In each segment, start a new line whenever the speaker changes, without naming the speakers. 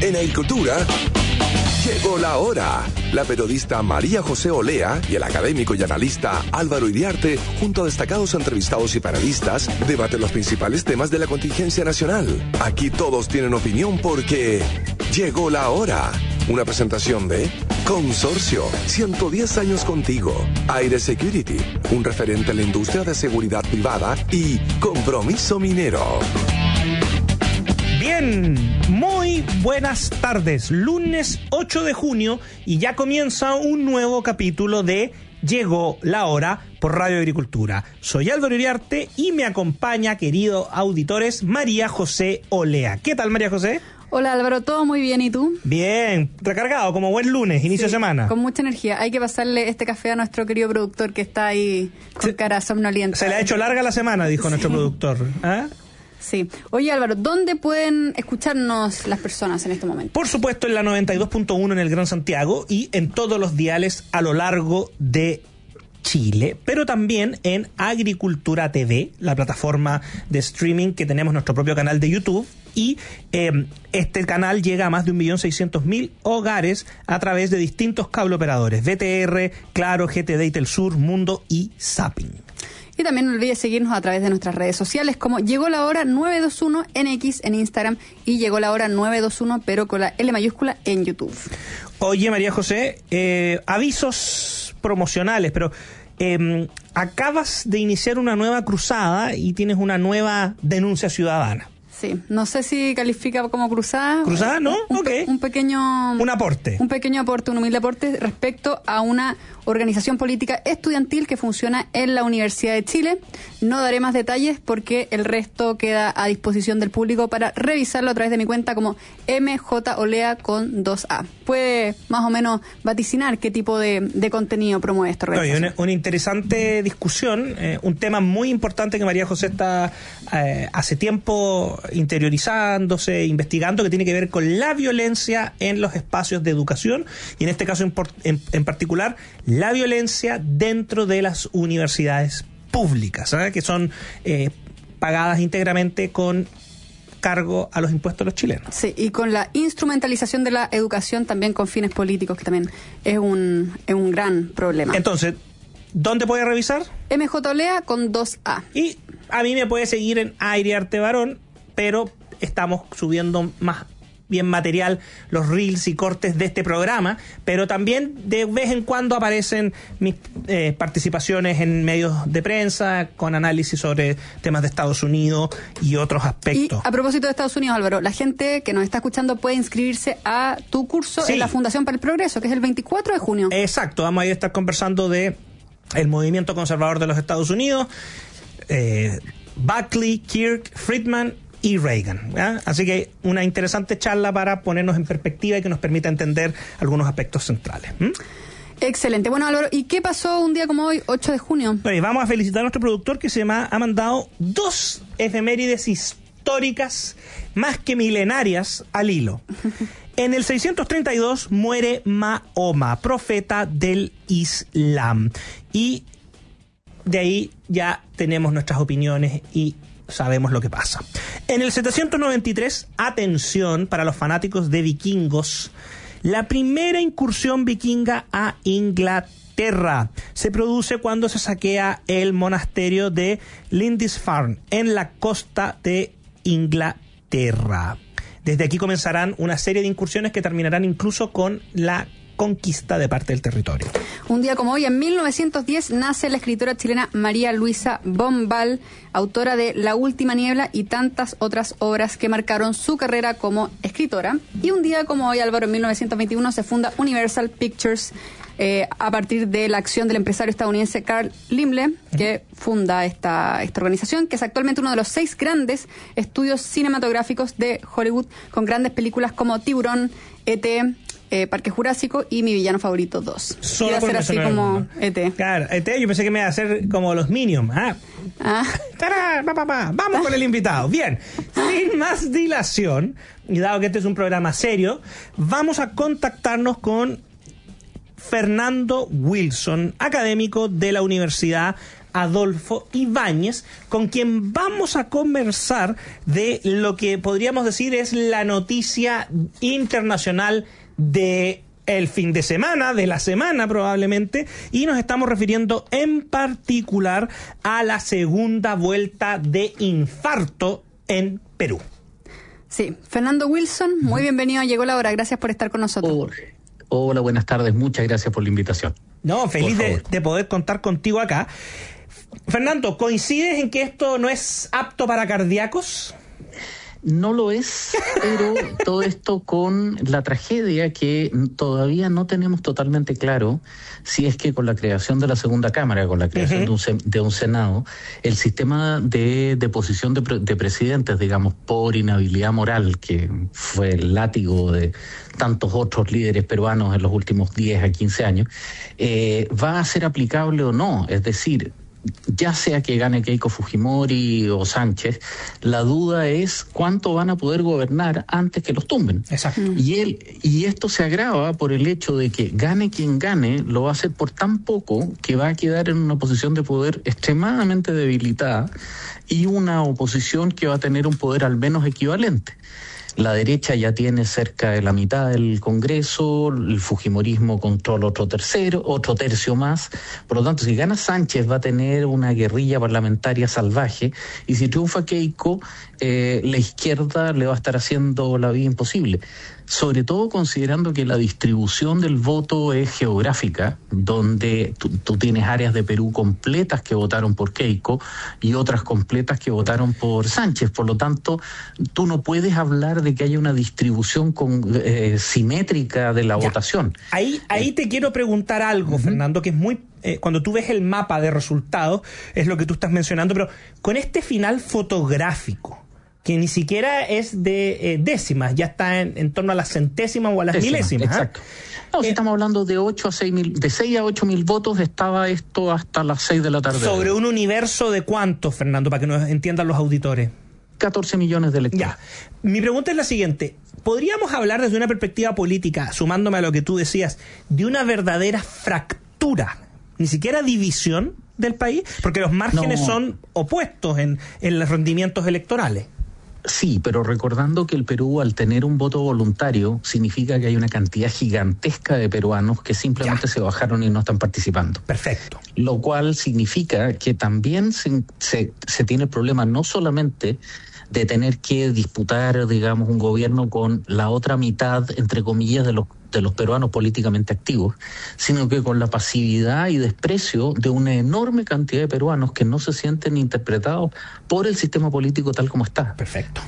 En Agricultura, llegó la hora. La periodista María José Olea y el académico y analista Álvaro Iriarte, junto a destacados entrevistados y panelistas, debaten los principales temas de la contingencia nacional. Aquí todos tienen opinión porque llegó la hora. Una presentación de Consorcio, 110 años contigo. Aire Security, un referente en la industria de seguridad privada. Y Compromiso Minero.
Bien, muy buenas tardes. Lunes 8 de junio y ya comienza un nuevo capítulo de Llegó la Hora por Radio Agricultura. Soy Álvaro Iriarte y me acompaña, queridos auditores, María José Olea. ¿Qué tal, María José?
Hola Álvaro, todo muy bien, ¿y tú?
Bien, recargado como buen lunes, inicio de semana.
Con mucha energía. Hay que pasarle este café a nuestro querido productor que está ahí con cara somnolienta.
Se le ha hecho larga la semana, dijo nuestro productor. ¿Ah?
Sí. Oye Álvaro, ¿dónde pueden escucharnos las personas en este momento?
Por supuesto en la 92.1 en el Gran Santiago y en todos los diales a lo largo de Chile, pero también en Agricultura TV, la plataforma de streaming que tenemos nuestro propio canal de YouTube. Y este canal llega a más de 1.600.000 hogares a través de distintos cable operadores: VTR, Claro, GTD y Telsur, Mundo y Zapping.
Y también no olvides seguirnos a través de nuestras redes sociales como Llegó la Hora 921 en X en Instagram y Llegó la Hora 921 pero con la L mayúscula en YouTube.
Oye, María José, avisos promocionales, pero acabas de iniciar una nueva cruzada y tienes una nueva denuncia ciudadana.
Sí, no sé si califica como cruzada.
¿Cruzada? ¿No? Ok.
Un pequeño...
Un aporte.
Un pequeño aporte, un humilde aporte respecto a una organización política estudiantil que funciona en la Universidad de Chile. No daré más detalles porque el resto queda a disposición del público para revisarlo a través de mi cuenta como MJOlea con 2A. Puede más o menos vaticinar qué tipo de contenido promueve esta organización.
Una interesante discusión, un tema muy importante que María José está hace tiempo interiorizándose, investigando, que tiene que ver con la violencia en los espacios de educación y en este caso en particular la violencia dentro de las universidades públicas, ¿sabes? Que son pagadas íntegramente con cargo a los impuestos de los chilenos.
Sí, y con la instrumentalización de la educación también con fines políticos, que también es un gran problema.
Entonces, ¿dónde puede revisar?
MJOlea con 2A.
Y a mí me puede seguir en Iriarte Varón, pero estamos subiendo más bien material, los reels y cortes de este programa, pero también de vez en cuando aparecen mis participaciones en medios de prensa con análisis sobre temas de Estados Unidos y otros aspectos.
Y a propósito de Estados Unidos, Álvaro, la gente que nos está escuchando puede inscribirse a tu curso en la Fundación para el Progreso, que es el 24 de junio.
Exacto, vamos a ir a estar conversando de el movimiento conservador de los Estados Unidos, Buckley, Kirk, Friedman y Reagan, ¿ya? Así que una interesante charla para ponernos en perspectiva y que nos permita entender algunos aspectos centrales.
Excelente. Bueno, Álvaro, ¿y qué pasó un día como hoy, 8 de junio?
Oye, vamos a felicitar a nuestro productor que ha mandado 2 efemérides históricas más que milenarias al hilo. En el 632 muere Mahoma, profeta del Islam. Y de ahí ya tenemos nuestras opiniones y sabemos lo que pasa. En el 793, atención para los fanáticos de vikingos, la primera incursión vikinga a Inglaterra se produce cuando se saquea el monasterio de Lindisfarne en la costa de Inglaterra. Desde aquí comenzarán una serie de incursiones que terminarán incluso con la conquista de parte del territorio.
Un día como hoy, en 1910, nace la escritora chilena María Luisa Bombal, autora de La Última Niebla y tantas otras obras que marcaron su carrera como escritora. Y un día como hoy, Álvaro, en 1921 se funda Universal Pictures a partir de la acción del empresario estadounidense Carl Laemmle, que funda esta organización, que es actualmente uno de los 6 grandes estudios cinematográficos de Hollywood, con grandes películas como Tiburón, E.T., Parque Jurásico y Mi Villano Favorito 2.
Solo
iba a ser así como E.T.
Claro, E.T. yo pensé que me iba a hacer como los Minions. ¡Tarán! Vamos con el invitado. Bien, sin más dilación, y dado que este es un programa serio, vamos a contactarnos con Fernando Wilson, académico de la Universidad Adolfo Ibáñez, con quien vamos a conversar de lo que podríamos decir es la noticia internacional de el fin de semana, de la semana probablemente, y nos estamos refiriendo en particular a la segunda vuelta de infarto en Perú.
Sí, Fernando Wilson, muy bienvenido, llegó la hora, gracias por estar con nosotros.
Hola, buenas tardes, muchas gracias por la invitación.
No, feliz de poder contar contigo acá. Fernando, ¿coincides en que esto no es apto para cardíacos?
No lo es, pero todo esto con la tragedia que todavía no tenemos totalmente claro si es que con la creación de la segunda cámara, con la creación de un Senado, el sistema de deposición de presidentes, digamos, por inhabilidad moral, que fue el látigo de tantos otros líderes peruanos en los últimos 10 a 15 años, va a ser aplicable o no. Es decir, ya sea que gane Keiko Fujimori o Sánchez, la duda es cuánto van a poder gobernar antes que los tumben.
Exacto.
Y esto se agrava por el hecho de que gane quien gane, lo va a hacer por tan poco que va a quedar en una posición de poder extremadamente debilitada y una oposición que va a tener un poder al menos equivalente. La derecha ya tiene cerca de la mitad del Congreso, el fujimorismo controla otro tercio más. Por lo tanto, si gana Sánchez va a tener una guerrilla parlamentaria salvaje, y si triunfa Keiko, la izquierda le va a estar haciendo la vida imposible. Sobre todo considerando que la distribución del voto es geográfica, donde tú tienes áreas de Perú completas que votaron por Keiko y otras completas que votaron por Sánchez. Por lo tanto, tú no puedes hablar de que haya una distribución simétrica de la votación.
Ahí te quiero preguntar algo, Fernando, que es muy... cuando tú ves el mapa de resultados, es lo que tú estás mencionando, pero con este final fotográfico, que ni siquiera es de décimas, ya está en torno a las centésimas o a las milésimas.
Exacto. No, si estamos hablando de 6 a 8 mil votos, estaba esto hasta las 6 de la tarde.
¿Sobre un universo de cuántos, Fernando, para que nos entiendan los auditores?
14 millones de electores.
Ya. Mi pregunta es la siguiente. ¿Podríamos hablar desde una perspectiva política, sumándome a lo que tú decías, de una verdadera fractura, ni siquiera división del país? Porque los márgenes son opuestos en los rendimientos electorales.
Sí, pero recordando que el Perú, al tener un voto voluntario, significa que hay una cantidad gigantesca de peruanos que simplemente se bajaron y no están participando.
Perfecto.
Lo cual significa que también se tiene el problema no solamente de tener que disputar, digamos, un gobierno con la otra mitad, entre comillas, de los peruanos políticamente activos, sino que con la pasividad y desprecio de una enorme cantidad de peruanos que no se sienten interpretados por el sistema político tal como está.
Perfecto.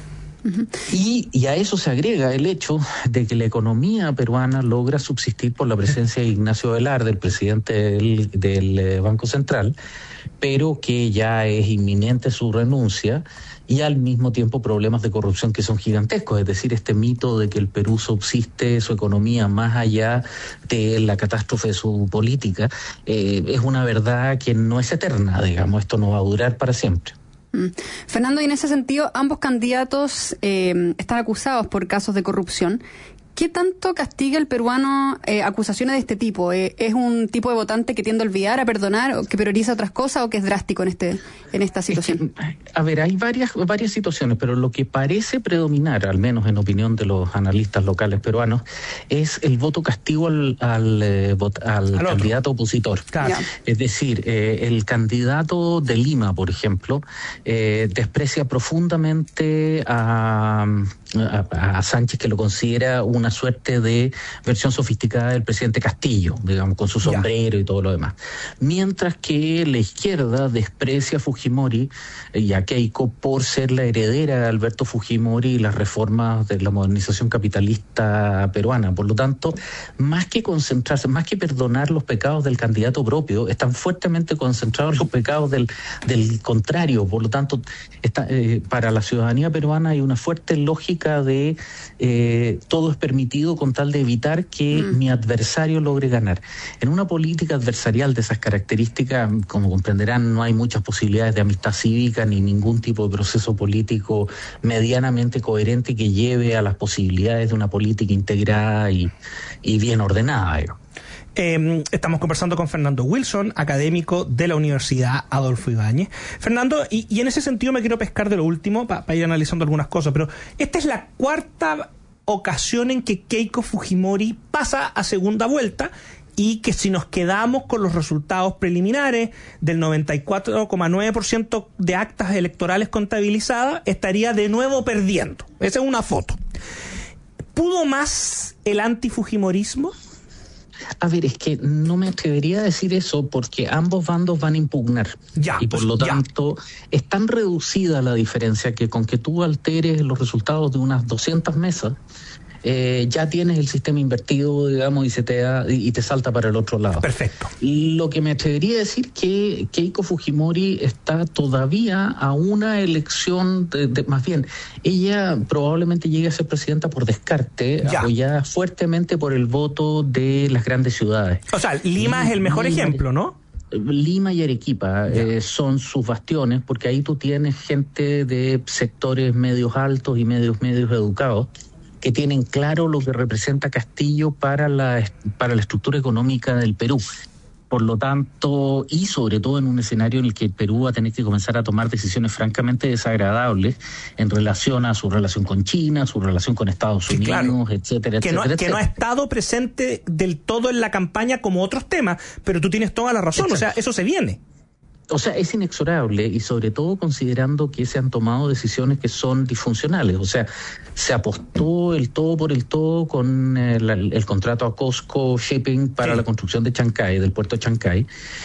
Y a eso se agrega el hecho de que la economía peruana logra subsistir por la presencia de Ignacio Velarde, el presidente del Banco Central, pero que ya es inminente su renuncia, y al mismo tiempo problemas de corrupción que son gigantescos. Es decir, este mito de que el Perú subsiste su economía más allá de la catástrofe de su política, es una verdad que no es eterna, digamos, esto no va a durar para siempre.
Fernando, y en ese sentido, ambos candidatos están acusados por casos de corrupción. ¿Qué tanto castiga el peruano acusaciones de este tipo? ¿Es un tipo de votante que tiende a olvidar, a perdonar, o que prioriza otras cosas, o que es drástico en esta situación?
A ver, hay varias situaciones, pero lo que parece predominar, al menos en opinión de los analistas locales peruanos, es el voto castigo al candidato opositor.
Claro.
Es decir, el candidato de Lima, por ejemplo, desprecia profundamente a Sánchez, que lo considera una suerte de versión sofisticada del presidente Castillo, digamos, con su sombrero y todo lo demás. Mientras que la izquierda desprecia a Fujimori y a Keiko por ser la heredera de Alberto Fujimori y las reformas de la modernización capitalista peruana. Por lo tanto, más que concentrarse, más que perdonar los pecados del candidato propio, están fuertemente concentrados los pecados del contrario. Por lo tanto, para la ciudadanía peruana hay una fuerte lógica de todo es permitido con tal de evitar que mi adversario logre ganar. En una política adversarial de esas características, como comprenderán, no hay muchas posibilidades de amistad cívica ni ningún tipo de proceso político medianamente coherente que lleve a las posibilidades de una política integrada y bien ordenada.
Estamos conversando con Fernando Wilson, académico de la Universidad Adolfo Ibáñez. Fernando, y en ese sentido me quiero pescar de lo último para ir analizando algunas cosas, pero esta es la cuarta ocasión en que Keiko Fujimori pasa a segunda vuelta, y que si nos quedamos con los resultados preliminares del 94,9% de actas electorales contabilizadas, estaría de nuevo perdiendo. Esa es una foto. ¿Pudo más el antifujimorismo?
A ver, es que no me atrevería a decir eso porque ambos bandos van a impugnar. Y por lo tanto, es tan reducida la diferencia que con que tú alteres los resultados de unas 200 mesas, ya tienes el sistema invertido, digamos, y te salta para el otro lado.
Perfecto.
Lo que me atrevería a decir que Keiko Fujimori está todavía a una elección, más bien, ella probablemente llegue a ser presidenta por descarte, apoyada fuertemente por el voto de las grandes ciudades.
O sea, Lima es el mejor ejemplo, ¿no?
Lima y Arequipa son sus bastiones, porque ahí tú tienes gente de sectores medios altos y medios educados, que tienen claro lo que representa Castillo para la estructura económica del Perú. Por lo tanto, y sobre todo en un escenario en el que el Perú va a tener que comenzar a tomar decisiones francamente desagradables en relación a su relación con China, su relación con Estados Unidos, etcétera.
Que no ha estado presente del todo en la campaña como otros temas, pero tú tienes toda la razón. Exacto. O sea, eso se viene.
O sea, es inexorable, y sobre todo considerando que se han tomado decisiones que son disfuncionales. O sea, se apostó el todo por el todo con el contrato a COSCO Shipping para la construcción de Chancay, del puerto de Chancay,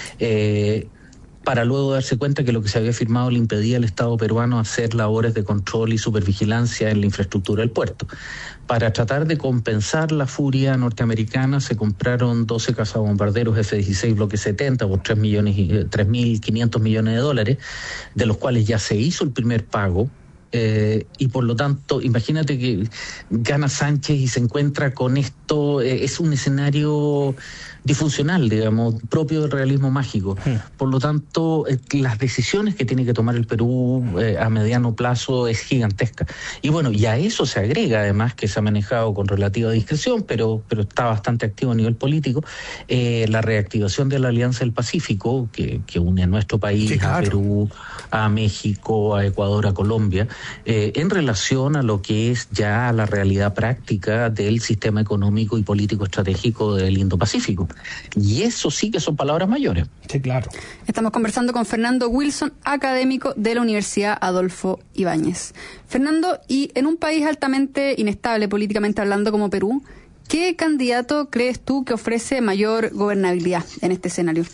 para luego darse cuenta que lo que se había firmado le impedía al Estado peruano hacer labores de control y supervigilancia en la infraestructura del puerto. Para tratar de compensar la furia norteamericana, se compraron 12 cazabombarderos F-16 Bloque 70 por 3.500 millones de dólares, de los cuales ya se hizo el primer pago. Y por lo tanto, imagínate que gana Sánchez y se encuentra con esto, es un escenario disfuncional, digamos, propio del realismo mágico. Por lo tanto, las decisiones que tiene que tomar el Perú a mediano plazo es gigantesca. Y bueno, y a eso se agrega además que se ha manejado con relativa discreción, pero está bastante activo a nivel político, la reactivación de la Alianza del Pacífico, que une a nuestro país, a Perú, a México, a Ecuador, a Colombia, en relación a lo que es ya la realidad práctica del sistema económico y político estratégico del Indo-Pacífico. Y eso sí que son palabras mayores.
Sí, claro.
Estamos conversando con Fernando Wilson, académico de la Universidad Adolfo Ibáñez. Fernando, y en un país altamente inestable políticamente hablando como Perú, ¿qué candidato crees tú que ofrece mayor gobernabilidad en este escenario?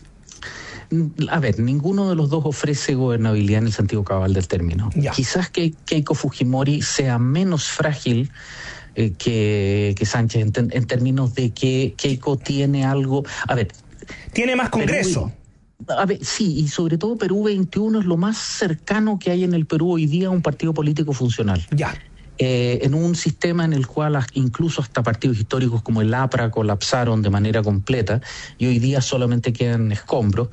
A ver, ninguno de los dos ofrece gobernabilidad en el sentido cabal del término. Quizás que Keiko Fujimori sea menos frágil que Sánchez en términos de que Keiko tiene algo... A ver,
tiene más Congreso.
A ver, sí, y sobre todo Perú 21 es lo más cercano que hay en el Perú hoy día a un partido político funcional. En un sistema en el cual incluso hasta partidos históricos como el APRA colapsaron de manera completa y hoy día solamente quedan escombros.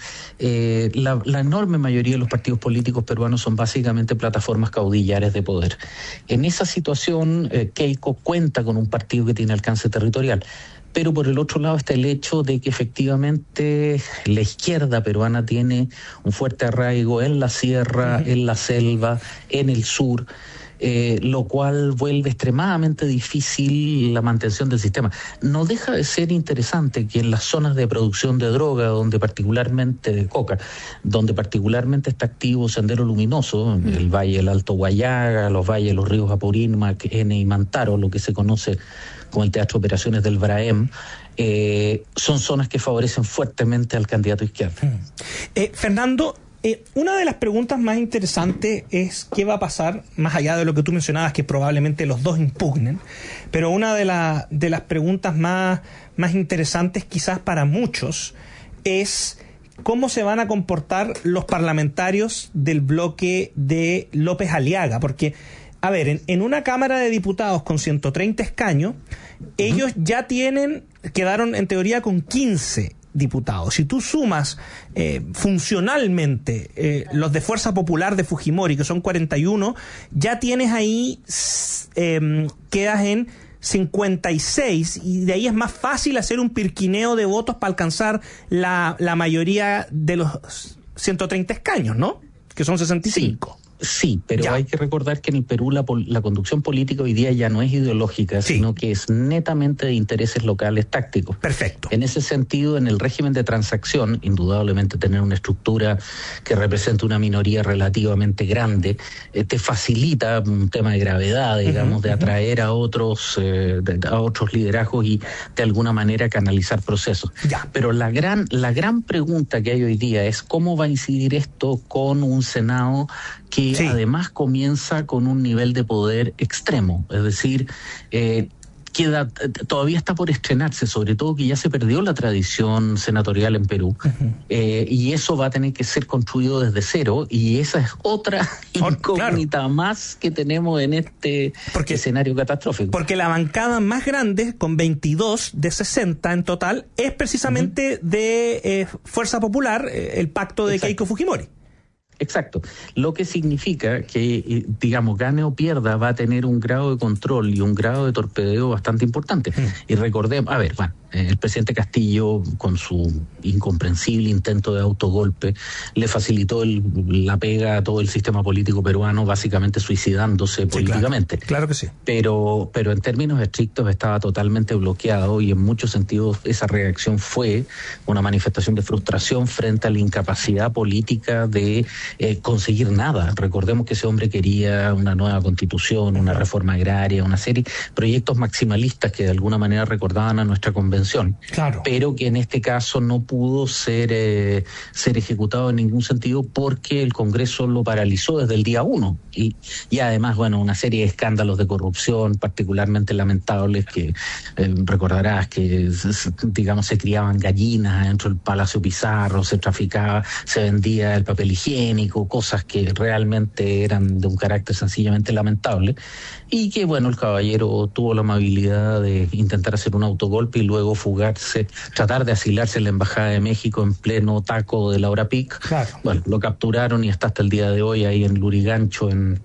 La enorme mayoría de los partidos políticos peruanos son básicamente plataformas caudillares de poder. En esa situación, Keiko cuenta con un partido que tiene alcance territorial. Pero por el otro lado está el hecho de que efectivamente la izquierda peruana tiene un fuerte arraigo en la sierra, en la selva, en el sur, lo cual vuelve extremadamente difícil la mantención del sistema. No deja de ser interesante que en las zonas de producción de droga, donde particularmente de coca, donde particularmente está activo Sendero Luminoso, el Valle del Alto Guayaga, los valles de los ríos Apurímac, N y Mantaro, lo que se conoce como el Teatro de Operaciones del Braem, son zonas que favorecen fuertemente al candidato izquierdo.
Fernando, una de las preguntas más interesantes es qué va a pasar, más allá de lo que tú mencionabas, que probablemente los dos impugnen, pero una de las preguntas más interesantes quizás para muchos es cómo se van a comportar los parlamentarios del bloque de López Aliaga, porque a ver, en una Cámara de Diputados con 130 escaños, ellos ya quedaron en teoría con 15 diputados. Si tú sumas funcionalmente los de Fuerza Popular de Fujimori, que son 41, ya tienes ahí, quedas en 56, y de ahí es más fácil hacer un pirquineo de votos para alcanzar la mayoría de los 130 escaños, ¿no? Que son 65.
Sí, pero hay que recordar que en el Perú la conducción política hoy día ya no es ideológica, sino que es netamente de intereses locales tácticos.
Perfecto.
En ese sentido, en el régimen de transacción, indudablemente tener una estructura que represente una minoría relativamente grande te facilita un tema de gravedad, digamos, de atraer a otros liderazgos y de alguna manera canalizar procesos. Pero la gran pregunta que hay hoy día es cómo va a incidir esto con un Senado que además comienza con un nivel de poder extremo, es decir, todavía está por estrenarse, sobre todo que ya se perdió la tradición senatorial en Perú, y eso va a tener que ser construido desde cero, y esa es otra incógnita más que tenemos en este escenario catastrófico. Porque
la bancada más grande, con 22 de 60 en total, es precisamente de Fuerza Popular, el pacto de Keiko Fujimori.
Exacto. Lo que significa que, digamos, gane o pierda, va a tener un grado de control y un grado de torpedeo bastante importante. Y recordemos, el presidente Castillo, con su incomprensible intento de autogolpe, le facilitó la pega a todo el sistema político peruano, básicamente suicidándose políticamente.
Claro que sí.
Pero en términos estrictos estaba totalmente bloqueado, y en muchos sentidos esa reacción fue una manifestación de frustración frente a la incapacidad política de conseguir nada. Recordemos que ese hombre quería una nueva constitución, una reforma agraria, una serie de proyectos maximalistas que de alguna manera recordaban a nuestra convención, pero que en este caso no pudo ser ejecutado en ningún sentido porque el Congreso lo paralizó desde el día 1, y además, una serie de escándalos de corrupción particularmente lamentables que recordarás que, digamos, se criaban gallinas dentro del Palacio Pizarro, se traficaba, se vendía el papel higiénico, cosas que realmente eran de un carácter sencillamente lamentable, y que el caballero tuvo la amabilidad de intentar hacer un autogolpe y luego fugarse, tratar de asilarse en la Embajada de México en pleno taco de la hora pic. Lo capturaron y está hasta el día de hoy ahí en Lurigancho, en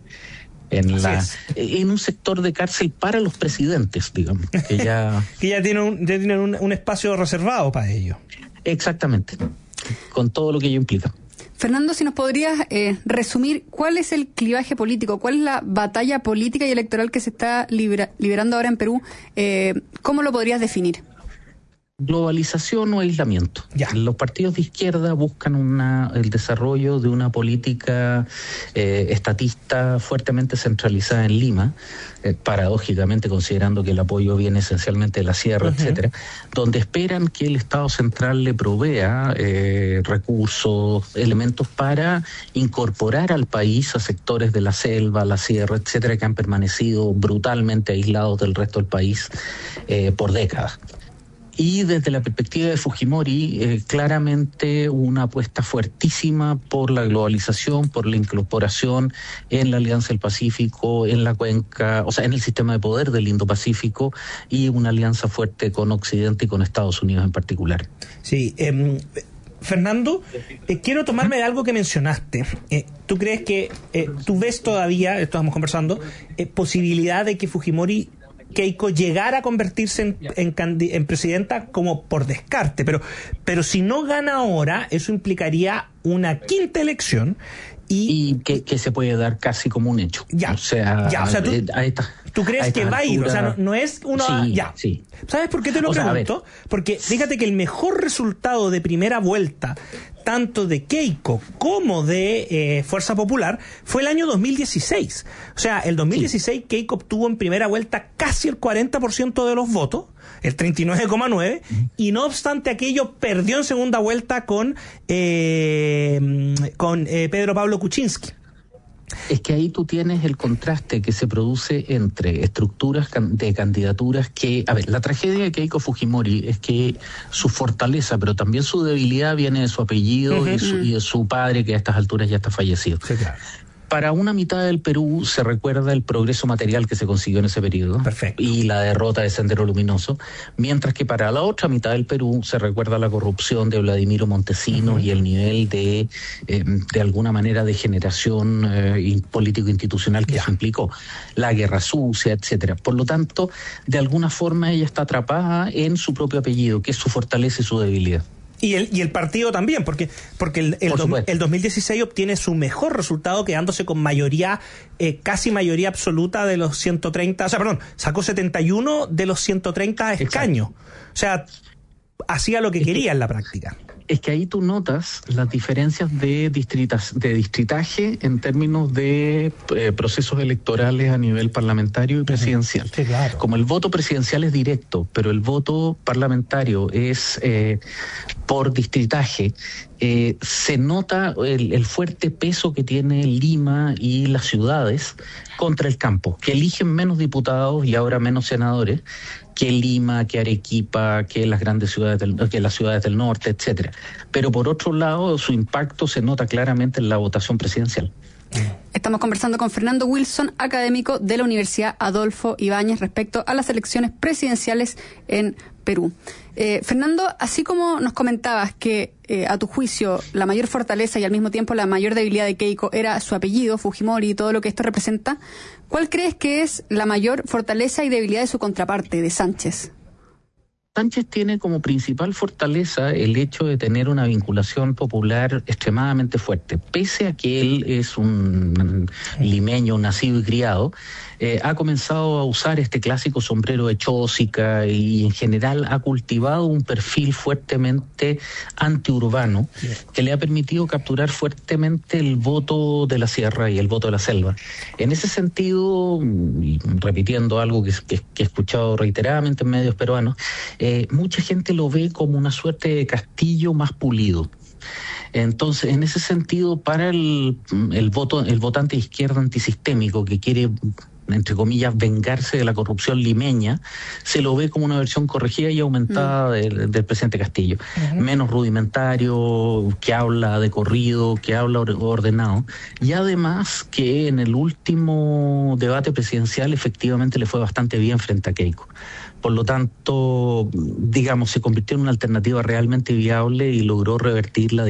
un sector de cárcel para los presidentes, digamos, que ya
tienen un espacio reservado para ello.
Exactamente, con todo lo que ello implica.
Fernando, si nos podrías resumir cuál es el clivaje político, cuál es la batalla política y electoral que se está liberando ahora en Perú, ¿cómo lo podrías definir?
Globalización o aislamiento. Los partidos de izquierda buscan el desarrollo de una política estatista fuertemente centralizada en Lima, paradójicamente considerando que el apoyo viene esencialmente de la sierra, etcétera, donde esperan que el Estado central le provea recursos, elementos para incorporar al país a sectores de la selva, la sierra, etcétera, que han permanecido brutalmente aislados del resto del país por décadas. Y desde la perspectiva de Fujimori, claramente una apuesta fuertísima por la globalización, por la incorporación en la Alianza del Pacífico, en la cuenca, en el sistema de poder del Indo-Pacífico, y una alianza fuerte con Occidente y con Estados Unidos en particular.
Sí, Fernando, quiero tomarme de algo que mencionaste. ¿Tú crees que, tú ves todavía, estábamos conversando, posibilidad de que Keiko llegara a convertirse en presidenta como por descarte, pero si no gana ahora, eso implicaría una quinta elección y
que se puede dar casi como un hecho.
¿Tú crees que va a ir? O sea, no es una...
Sí.
¿Sabes por qué te lo pregunto? Porque fíjate que el mejor resultado de primera vuelta, tanto de Keiko como de Fuerza Popular, fue el año 2016. O sea, el 2016 Keiko obtuvo en primera vuelta casi el 40% de los votos, el 39,9%, y no obstante aquello perdió en segunda vuelta con Pedro Pablo Kuczynski.
Es que ahí tú tienes el contraste que se produce entre estructuras de candidaturas que... la tragedia de Keiko Fujimori es que su fortaleza, pero también su debilidad viene de su apellido y de su padre, que a estas alturas ya está fallecido.
Sí, claro.
Para una mitad del Perú se recuerda el progreso material que se consiguió en ese periodo.
Perfecto.
Y la derrota de Sendero Luminoso, mientras que para la otra mitad del Perú se recuerda la corrupción de Vladimiro Montesinos y el nivel de alguna manera de generación político-institucional que eso implicó, la guerra sucia, etcétera. Por lo tanto, de alguna forma ella está atrapada en su propio apellido, que es su fortaleza y su debilidad.
Y el partido también, porque el 2016 obtiene su mejor resultado quedándose con mayoría, casi mayoría absoluta de los 130, sacó 71 de los 130 escaños. Exacto. O sea, hacía lo que quería en la práctica.
Es que ahí tú notas las diferencias de distritaje en términos de procesos electorales a nivel parlamentario y presidencial.
Sí, claro.
Como el voto presidencial es directo, pero el voto parlamentario es por distritaje, se nota el fuerte peso que tiene Lima y las ciudades contra el campo, que eligen menos diputados y ahora menos senadores que Lima, que Arequipa, que las grandes ciudades que las ciudades del norte, etcétera. Pero por otro lado, su impacto se nota claramente en la votación presidencial.
Estamos conversando con Fernando Wilson, académico de la Universidad Adolfo Ibáñez, respecto a las elecciones presidenciales en Perú. Fernando, así como nos comentabas que a tu juicio la mayor fortaleza y al mismo tiempo la mayor debilidad de Keiko era su apellido, Fujimori, y todo lo que esto representa, ¿cuál crees que es la mayor fortaleza y debilidad de su contraparte, de Sánchez?
Sánchez tiene como principal fortaleza el hecho de tener una vinculación popular extremadamente fuerte. Pese a que él es un limeño nacido y criado, ha comenzado a usar este clásico sombrero de chósica y en general ha cultivado un perfil fuertemente antiurbano que le ha permitido capturar fuertemente el voto de la sierra y el voto de la selva. En ese sentido, y repitiendo algo que he escuchado reiteradamente en medios peruanos, mucha gente lo ve como una suerte de castillo más pulido. Entonces, en ese sentido, para el votante de izquierda antisistémico que quiere, entre comillas, vengarse de la corrupción limeña, se lo ve como una versión corregida y aumentada del presidente Castillo. Menos rudimentario, que habla de corrido, que habla ordenado. Y además que en el último debate presidencial efectivamente le fue bastante bien frente a Keiko. Por lo tanto, digamos, se convirtió en una alternativa realmente viable y logró revertir la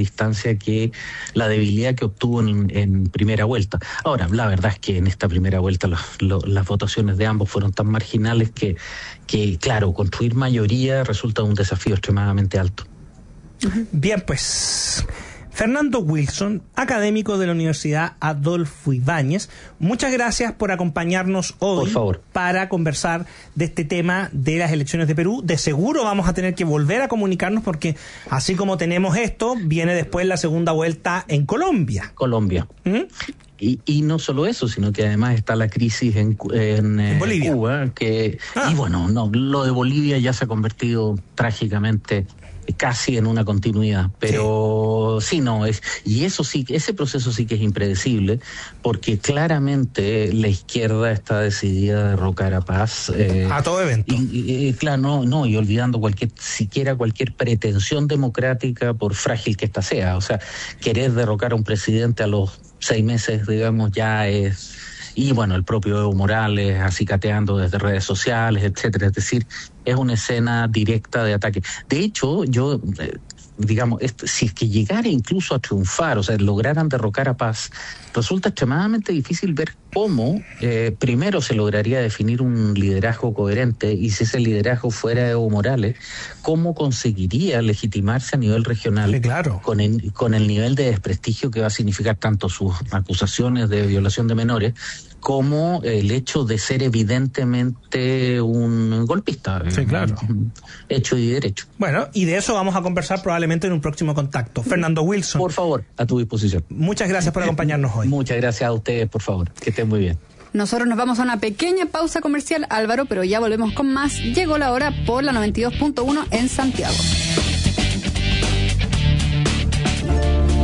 debilidad que obtuvo en primera vuelta. Ahora, la verdad es que en esta primera vuelta las votaciones de ambos fueron tan marginales que, claro, construir mayoría resulta un desafío extremadamente alto.
Bien, pues Fernando Wilson, académico de la Universidad Adolfo Ibáñez, muchas gracias por acompañarnos hoy.
Por favor.
Para conversar de este tema de las elecciones de Perú. De seguro vamos a tener que volver a comunicarnos porque así como tenemos esto, viene después la segunda vuelta en Colombia. Y
no solo eso, sino que además está la crisis en
Bolivia.
Cuba, y bueno, lo de Bolivia ya se ha convertido trágicamente casi en una continuidad, pero ese proceso sí que es impredecible, porque claramente la izquierda está decidida a derrocar a Paz
a todo evento.
Y olvidando cualquier pretensión democrática, por frágil que ésta sea. O sea, querer derrocar a un presidente a los 6 meses, digamos, ya es... Y bueno, el propio Evo Morales acicateando desde redes sociales, etcétera. Es decir, es una escena directa de ataque. De hecho, yo, si es que llegara incluso a triunfar, o sea, lograran derrocar a Paz, resulta extremadamente difícil ver cómo primero se lograría definir un liderazgo coherente, y si ese liderazgo fuera Evo Morales, cómo conseguiría legitimarse a nivel regional.
Sí, claro.
con el nivel de desprestigio que va a significar tanto sus acusaciones de violación de menores como el hecho de ser evidentemente un golpista.
Sí, claro.
Hecho y derecho.
Bueno, y de eso vamos a conversar probablemente en un próximo contacto. Fernando Wilson.
Por favor, a tu disposición.
Muchas gracias por acompañarnos hoy.
Muchas gracias a ustedes, por favor. Que estén muy bien.
Nosotros nos vamos a una pequeña pausa comercial, Álvaro, pero ya volvemos con más. Llegó la hora por la 92.1 en Santiago.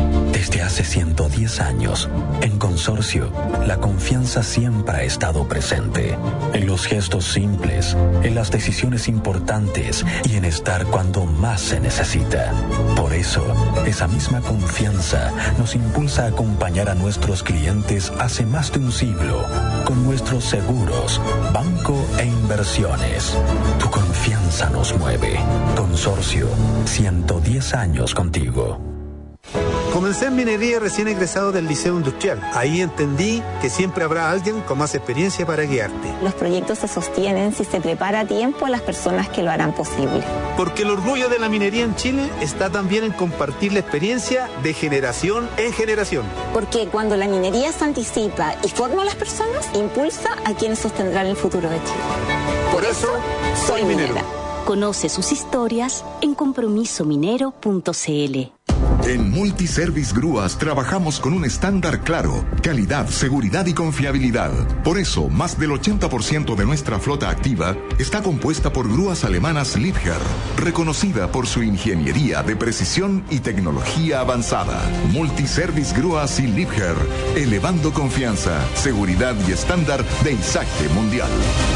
Desde hace 110 años, en Consorcio, la confianza siempre ha estado presente. En los gestos simples, en las decisiones importantes y en estar cuando más se necesita. Por eso, esa misma confianza nos impulsa a acompañar a nuestros clientes hace más de un siglo con nuestros seguros, banco e inversiones. Tu confianza nos mueve. Consorcio, 110 años contigo.
Comencé en minería recién egresado del Liceo Industrial. Ahí entendí que siempre habrá alguien con más experiencia para guiarte.
Los proyectos se sostienen si se prepara a tiempo a las personas que lo harán posible.
Porque el orgullo de la minería en Chile está también en compartir la experiencia de generación en generación.
Porque cuando la minería se anticipa y forma a las personas, impulsa a quienes sostendrán el futuro de Chile.
Por eso, soy minero.
Conoce sus historias en compromisominero.cl.
En Multiservice Grúas trabajamos con un estándar claro: calidad, seguridad y confiabilidad. Por eso, más del 80% de nuestra flota activa está compuesta por grúas alemanas Liebherr, reconocida por su ingeniería de precisión y tecnología avanzada. Multiservice Grúas y Liebherr, elevando confianza, seguridad y estándar de izaje mundial.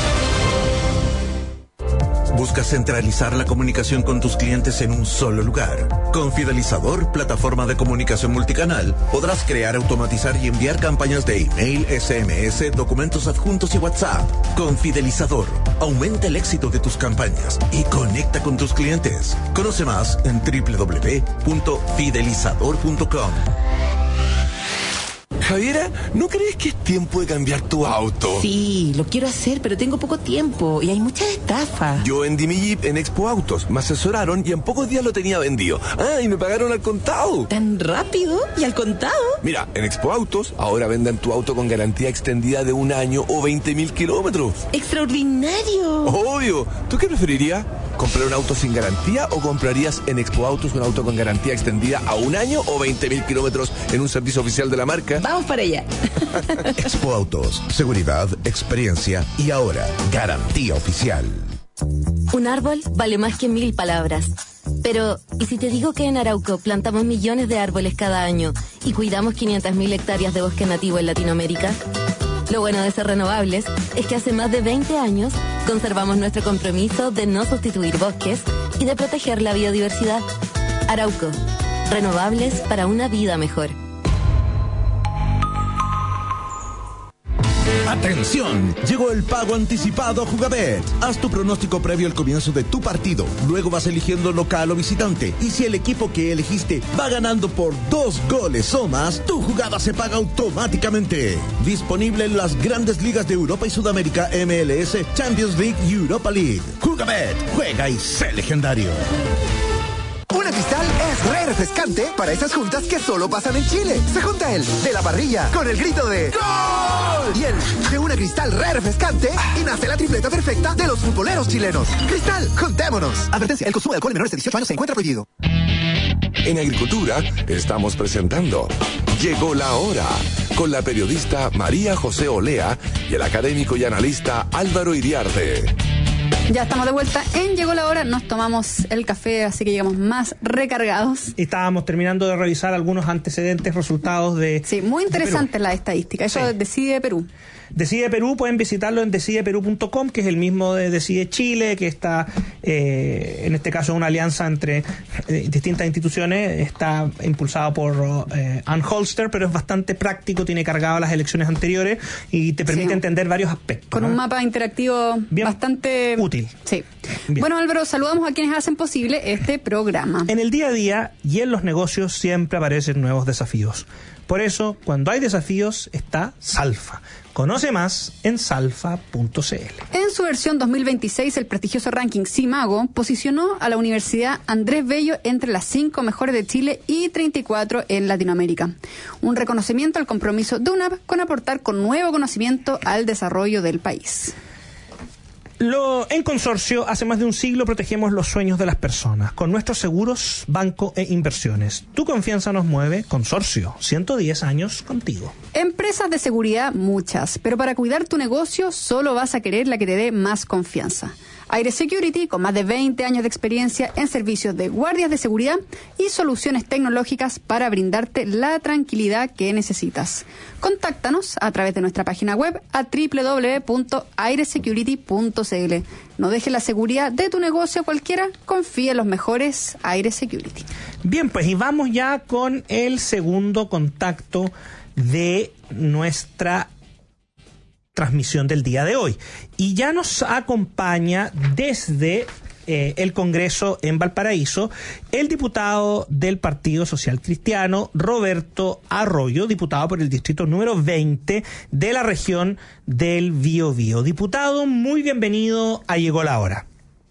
¿Buscas centralizar la comunicación con tus clientes en un solo lugar? Con Fidelizador, plataforma de comunicación multicanal, podrás crear, automatizar y enviar campañas de email, SMS, documentos adjuntos y WhatsApp. Con Fidelizador, aumenta el éxito de tus campañas y conecta con tus clientes. Conoce más en www.fidelizador.com.
Javiera, ¿no crees que es tiempo de cambiar tu auto?
Sí, lo quiero hacer, pero tengo poco tiempo y hay muchas estafas.
Yo vendí mi Jeep en Expo Autos, me asesoraron y en pocos días lo tenía vendido. Y me pagaron al contado.
¿Tan rápido? ¿Y al contado?
Mira, en Expo Autos ahora venden tu auto con garantía extendida de 1 año o 20.000 kilómetros.
¡Extraordinario!
Obvio. ¿Tú qué preferirías? ¿Comprar un auto sin garantía o comprarías en Expo Autos un auto con garantía extendida a 1 año o 20.000 kilómetros en un servicio oficial de la marca?
Vamos para allá.
Expo Autos, seguridad, experiencia y ahora garantía oficial.
Un árbol vale más que 1000 palabras. Pero, ¿y si te digo que en Arauco plantamos millones de árboles cada año y cuidamos 500.000 hectáreas de bosque nativo en Latinoamérica? Lo bueno de ser renovables es que hace más de 20 años conservamos nuestro compromiso de no sustituir bosques y de proteger la biodiversidad. Arauco, renovables para una vida mejor.
¡Atención! Llegó el pago anticipado a Jugabet. Haz tu pronóstico previo al comienzo de tu partido. Luego vas eligiendo local o visitante. Y si el equipo que elegiste va ganando por 2 goles o más, tu jugada se paga automáticamente. Disponible en las grandes ligas de Europa y Sudamérica, MLS, Champions League y Europa League. Jugabet, juega y sé legendario.
Una Cristal es re refrescante para esas juntas que solo pasan en Chile. Se junta el de la parrilla con el grito de ¡Gol! Y el de una Cristal re refrescante y nace la tripleta perfecta de los futboleros chilenos. Cristal, juntémonos. Advertencia, el consumo de alcohol en menores de 18 años se encuentra prohibido.
En Agricultura estamos presentando Llegó la Hora con la periodista María José Olea y el académico y analista Álvaro Iriarte.
Ya estamos de vuelta en Llegó la Hora, nos tomamos el café, así que llegamos más recargados.
Y estábamos terminando de revisar algunos antecedentes, resultados de...
Sí, muy interesante la estadística, eso sí. Decide Perú.
Decide Perú, pueden visitarlo en decideperú.com, que es el mismo de Decide Chile, que está, en este caso, una alianza entre distintas instituciones. Está impulsado por Ann Holster, pero es bastante práctico, tiene cargado las elecciones anteriores y te permite entender varios aspectos.
Con un mapa interactivo bien bastante
útil.
Sí. Bien. Bueno, Álvaro, saludamos a quienes hacen posible este programa.
En el día a día y en los negocios siempre aparecen nuevos desafíos. Por eso, cuando hay desafíos, está Salfa. Conoce más en salfa.cl.
En su versión 2026, el prestigioso ranking CIMAGO posicionó a la Universidad Andrés Bello entre las 5 mejores de Chile y 34 en Latinoamérica. Un reconocimiento al compromiso de UNAP con aportar con nuevo conocimiento al desarrollo del país.
En Consorcio, hace más de un siglo protegemos los sueños de las personas con nuestros seguros, banco e inversiones. Tu confianza nos mueve. Consorcio, 110 años contigo.
Empresas de seguridad, muchas, pero para cuidar tu negocio solo vas a querer la que te dé más confianza. Aire Security, con más de 20 años de experiencia en servicios de guardias de seguridad y soluciones tecnológicas para brindarte la tranquilidad que necesitas. Contáctanos a través de nuestra página web a www.airesecurity.cl. No dejes la seguridad de tu negocio a cualquiera, confía en los mejores Aire Security.
Bien, pues y vamos ya con el segundo contacto de nuestra transmisión del día de hoy. Y ya nos acompaña desde el Congreso en Valparaíso el diputado del Partido Social Cristiano, Roberto Arroyo, diputado por el distrito número 20 de la región del Biobío. Diputado, muy bienvenido a Llegó la Hora.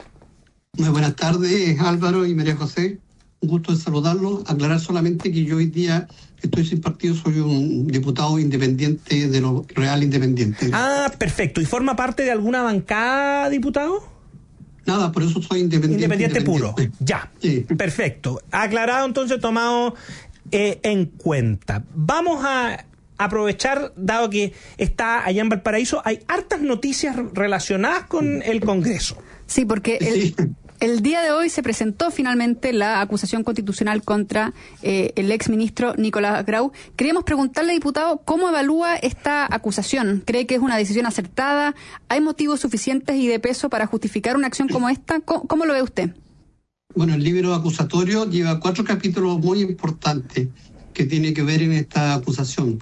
Muy buenas tardes, Álvaro y María José. Un gusto de saludarlos. Aclarar solamente que yo hoy día estoy sin partido, soy un diputado independiente de lo Real Independiente.
Ah, perfecto. ¿Y forma parte de alguna bancada, diputado?
Nada, por eso soy independiente
puro. Ya, sí. Perfecto. Aclarado, entonces, tomado en cuenta. Vamos a aprovechar, dado que está allá en Valparaíso, hay hartas noticias relacionadas con el Congreso.
Sí, porque el día de hoy se presentó finalmente la acusación constitucional contra el exministro Nicolás Grau. Queríamos preguntarle, diputado, ¿cómo evalúa esta acusación? ¿Cree que es una decisión acertada? ¿Hay motivos suficientes y de peso para justificar una acción como esta? ¿Cómo lo ve usted?
Bueno, el libro acusatorio lleva 4 capítulos muy importantes que tienen que ver en esta acusación.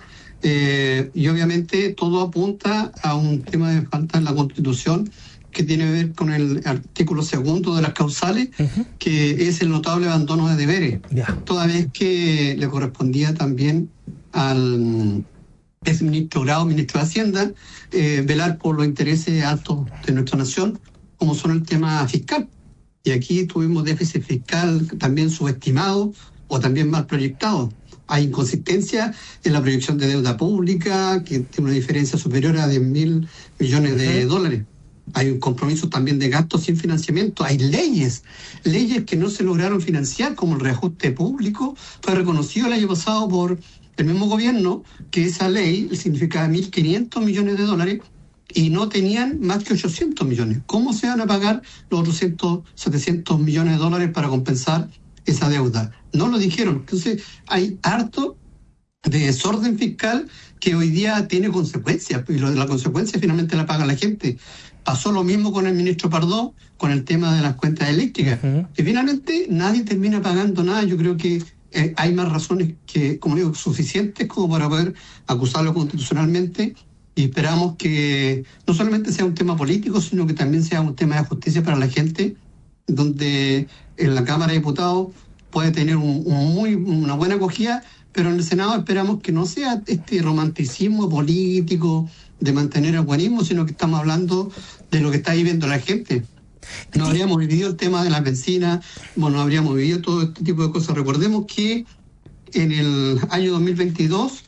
Y obviamente todo apunta a un tema de falta en la Constitución que tiene que ver con el artículo 2 de las causales, que es el notable abandono de deberes, toda vez que le correspondía también al exministro Grau, ministro de Hacienda, velar por los intereses altos de nuestra nación, como son el tema fiscal. Y aquí tuvimos déficit fiscal también subestimado o también mal proyectado. Hay inconsistencia en la proyección de deuda pública, que tiene una diferencia superior a 10.000 millones de dólares. Hay un compromiso también de gastos sin financiamiento. Hay leyes que no se lograron financiar, como el reajuste público. Fue reconocido el año pasado por el mismo gobierno que esa ley significaba 1.500 millones de dólares y no tenían más que 800 millones. ¿Cómo se van a pagar los otros 700 millones de dólares para compensar esa deuda? No lo dijeron. Entonces hay harto de desorden fiscal que hoy día tiene consecuencias, y la consecuencia finalmente la paga la gente. Pasó lo mismo con el ministro Pardo, con el tema de las cuentas eléctricas. Y finalmente nadie termina pagando nada. Yo creo que hay más razones que, como digo, suficientes como para poder acusarlo constitucionalmente. Y esperamos que no solamente sea un tema político, sino que también sea un tema de justicia para la gente, donde en la Cámara de Diputados puede tener una buena acogida, pero en el Senado esperamos que no sea este romanticismo político de mantener el buenismo, sino que estamos hablando de lo que está viviendo la gente. No habríamos vivido el tema de la benzina, no habríamos vivido todo este tipo de cosas. Recordemos que en el año 2022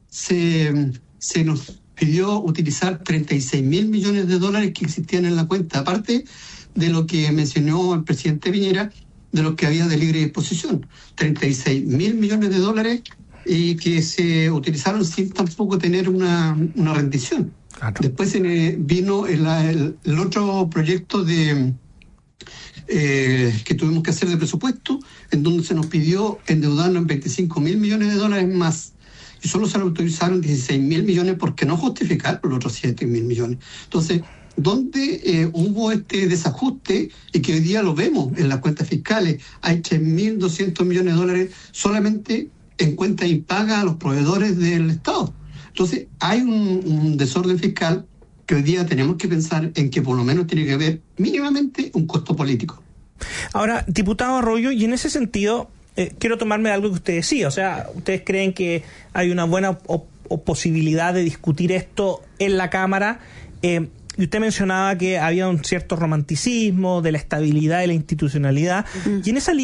se nos pidió utilizar 36.000 millones de dólares que existían en la cuenta, aparte de lo que mencionó el presidente Piñera, de los que había de libre disposición. 36.000 millones de dólares y que se utilizaron sin tampoco tener una rendición. Claro. Después vino el otro proyecto que tuvimos que hacer de presupuesto, en donde se nos pidió endeudarnos en 25.000 millones de dólares más. Y solo se autorizaron 16.000 millones porque no justificar los otros 7.000 millones. Entonces, donde hubo este desajuste y que hoy día lo vemos en las cuentas fiscales, hay 3.200 millones de dólares solamente en cuentas impagas a los proveedores del Estado. Entonces hay un desorden fiscal que hoy día tenemos que pensar en que por lo menos tiene que haber mínimamente un costo político.
Ahora, diputado Arroyo, y en ese sentido quiero tomarme de algo que usted decía, o sea, ¿ustedes creen que hay una buena posibilidad de discutir esto en la Cámara? Y usted mencionaba que había un cierto romanticismo de la estabilidad y la institucionalidad. Y en esa línea,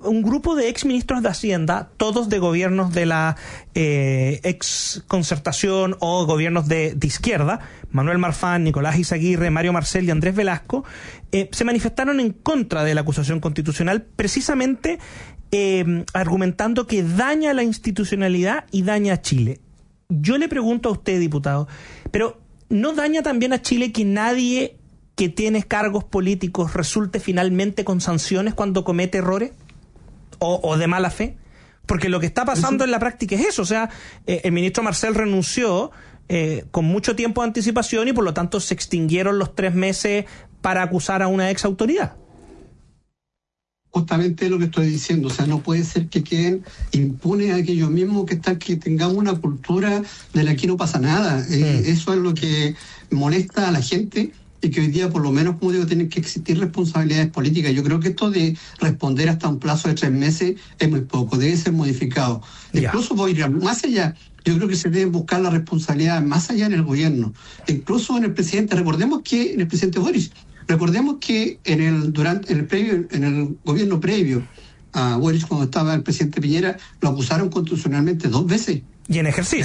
un grupo de ex ministros de Hacienda, todos de gobiernos de la ex Concertación o gobiernos de izquierda, Manuel Marfán, Nicolás Izaguirre, Mario Marcel y Andrés Velasco, se manifestaron en contra de la acusación constitucional, precisamente argumentando que daña la institucionalidad y daña a Chile. Yo le pregunto a usted, diputado, pero ¿no daña también a Chile que nadie que tiene cargos políticos resulte finalmente con sanciones cuando comete errores o de mala fe? Porque lo que está pasando en la práctica es eso. O sea, el ministro Marcel renunció con mucho tiempo de anticipación y por lo tanto se extinguieron los 3 meses para acusar a una ex autoridad.
Justamente lo que estoy diciendo, o sea, no puede ser que queden impunes a aquellos mismos que tengamos una cultura de la que no pasa nada. Eso es lo que molesta a la gente, y que hoy día, por lo menos, como digo, tienen que existir responsabilidades políticas. Yo creo que esto de responder hasta un plazo de 3 meses es muy poco, debe ser modificado. Incluso voy a ir más allá. Yo creo que se debe buscar la responsabilidad más allá en el gobierno, incluso en el presidente. Recordemos que en el presidente Boris, en el gobierno previo a Boris, cuando estaba el presidente Piñera, lo acusaron constitucionalmente 2 veces.
Y en ejercicio.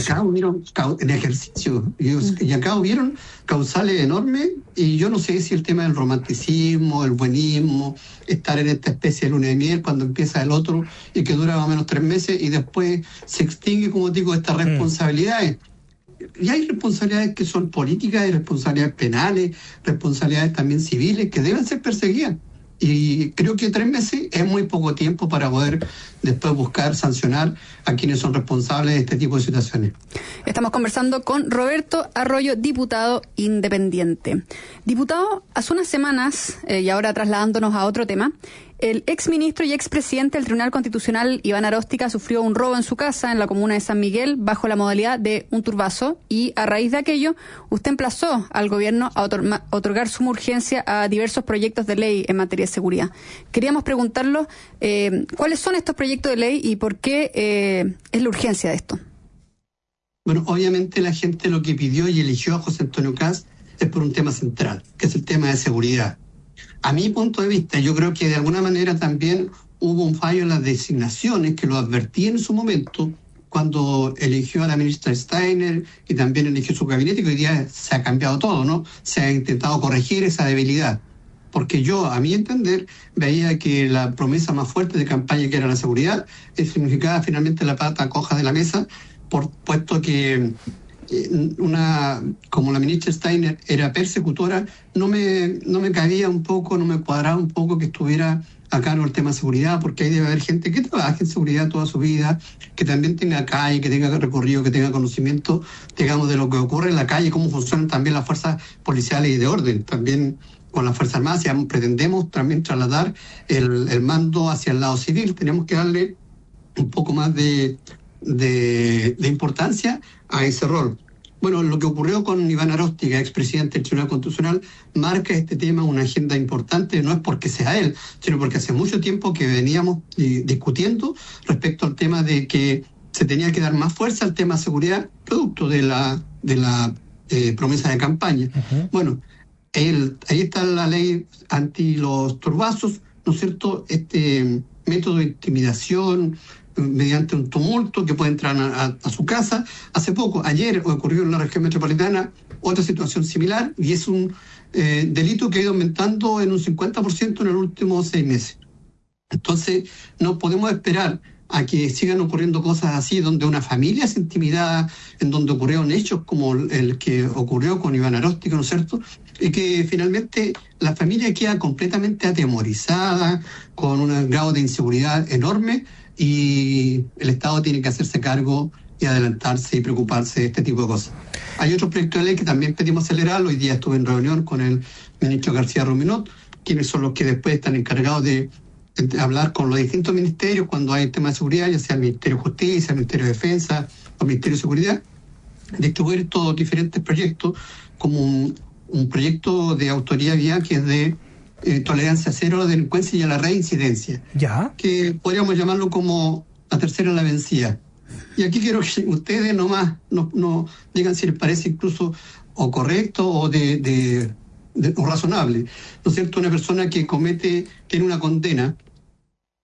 Y acá hubieron causales enormes, y yo no sé si el tema del romanticismo, el buenismo, estar en esta especie de luna de miel cuando empieza el otro y que dura más o menos 3 meses y después se extingue, como digo, estas responsabilidades. Y hay responsabilidades que son políticas, hay responsabilidades penales, responsabilidades también civiles que deben ser perseguidas. Y creo que 3 meses es muy poco tiempo para poder después buscar sancionar a quienes son responsables de este tipo de situaciones.
Estamos conversando con Roberto Arroyo, diputado independiente. Diputado, hace unas semanas, y ahora trasladándonos a otro tema, el exministro y expresidente del Tribunal Constitucional, Iván Aróstica, sufrió un robo en su casa en la comuna de San Miguel bajo la modalidad de un turbazo, y a raíz de aquello, usted emplazó al gobierno a otorgar suma urgencia a diversos proyectos de ley en materia de seguridad. Queríamos preguntarlo, ¿cuáles son estos proyectos de ley y por qué es la urgencia de esto?
Bueno, obviamente la gente lo que pidió y eligió a José Antonio Kast es por un tema central, que es el tema de seguridad. A mi punto de vista, yo creo que de alguna manera también hubo un fallo en las designaciones, que lo advertí en su momento, cuando eligió a la ministra Steiner y también eligió su gabinete, que hoy día se ha cambiado todo, ¿no? Se ha intentado corregir esa debilidad. Porque yo, a mi entender, veía que la promesa más fuerte de campaña, que era la seguridad, significaba finalmente la pata coja de la mesa, puesto que como la ministra Steiner era persecutora, no me cabía un poco, no me cuadraba un poco que estuviera a cargo el tema de seguridad, porque ahí debe haber gente que trabaje en seguridad toda su vida, que también tenga calle, que tenga recorrido, que tenga conocimiento, digamos, de lo que ocurre en la calle, cómo funcionan también las fuerzas policiales y de orden, también con las Fuerzas Armadas. Si pretendemos también trasladar el mando hacia el lado civil, tenemos que darle un poco más de importancia a ese rol. Bueno, lo que ocurrió con Iván Aróstica, expresidente del Tribunal Constitucional, marca este tema una agenda importante, no es porque sea él, sino porque hace mucho tiempo que veníamos discutiendo respecto al tema de que se tenía que dar más fuerza al tema de seguridad, producto de la promesa de campaña. Uh-huh. Bueno, ahí está la ley anti los turbazos, ¿no es cierto? Este método de intimidación mediante un tumulto que puede entrar a su casa. Hace poco, ayer, ocurrió en la región metropolitana otra situación similar, y es un delito que ha ido aumentando en un 50% en los últimos 6 meses. Entonces, no podemos esperar a que sigan ocurriendo cosas así, donde una familia es intimidada, en donde ocurrieron hechos como el que ocurrió con Iván Aróstica, ¿no es cierto? Y que finalmente la familia queda completamente atemorizada, con un grado de inseguridad enorme, y el Estado tiene que hacerse cargo y adelantarse y preocuparse de este tipo de cosas. Hay otro proyecto de ley que también pedimos acelerar. Hoy día estuve en reunión con el ministro García Ruminot, quienes son los que después están encargados de hablar con los distintos ministerios cuando hay temas de seguridad, ya sea el Ministerio de Justicia, el Ministerio de Defensa o el Ministerio de Seguridad, distribuir estos diferentes proyectos como un proyecto de autoría vía que es de tolerancia cero a la delincuencia y a la reincidencia. ¿Ya? Que podríamos llamarlo como la tercera la vencida. Y aquí quiero que ustedes nomás no digan si les parece incluso o correcto o o razonable. ¿No es cierto? Una persona que tiene una condena